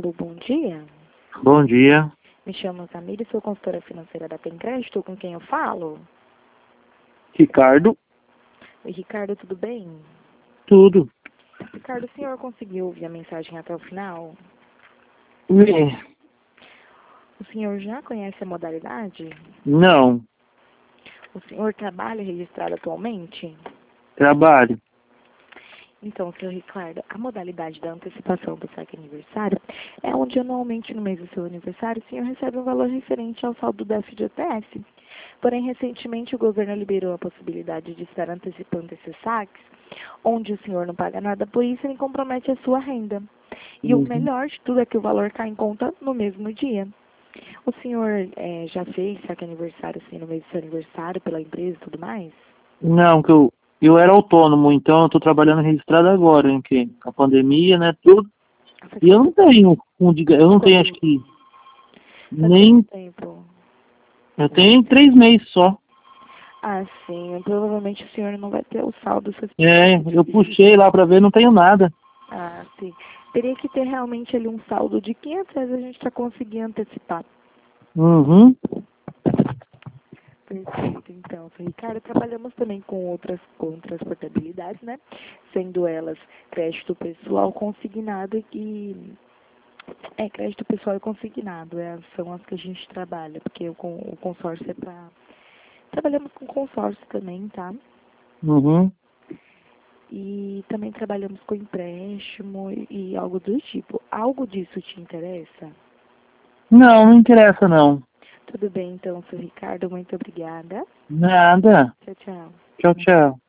Alô, bom dia. Bom dia. Me chamo Samira, sou consultora financeira da Pencrédito. Com quem eu falo? Ricardo. Oi, Ricardo, tudo bem? Tudo. Ricardo, o senhor conseguiu ouvir a mensagem até o final? É. O senhor já conhece a modalidade? Não. O senhor trabalha registrado atualmente? Trabalho. Então, senhor Ricardo, a modalidade da antecipação do saque aniversário é onde anualmente no mês do seu aniversário o senhor recebe um valor referente ao saldo do FGTS. Porém, recentemente o governo liberou a possibilidade de estar antecipando esses saques, onde o senhor não paga nada por isso e nem compromete a sua renda. E o melhor de tudo é que o valor cai em conta no mesmo dia. O senhor já fez saque aniversário assim no mês do seu aniversário pela empresa e tudo mais? Não, que eu era autônomo, então eu tô trabalhando registrado agora, em que a pandemia, né, tudo. E eu não tenho, eu não tenho, acho que Faz nem, quanto tempo? eu tenho 3 meses só. Ah, sim. Provavelmente o senhor não vai ter o saldo É, suficiente. eu puxei lá pra ver, não tenho nada. Ah, sim. Teria que ter realmente ali um saldo de R$ 500, a gente já conseguir antecipar. Uhum. Perfeito, então, senhor Ricardo. Trabalhamos também com outras portabilidades, né? Sendo elas crédito pessoal consignado e... crédito pessoal e consignado. São as que a gente trabalha, porque o consórcio é para... Trabalhamos com consórcio também, tá? Uhum. E também trabalhamos com empréstimo e algo do tipo. Algo disso te interessa? Não, não interessa não. Tudo bem, então, senhor Ricardo. Muito obrigada. Nada. Tchau, tchau. Tchau, tchau.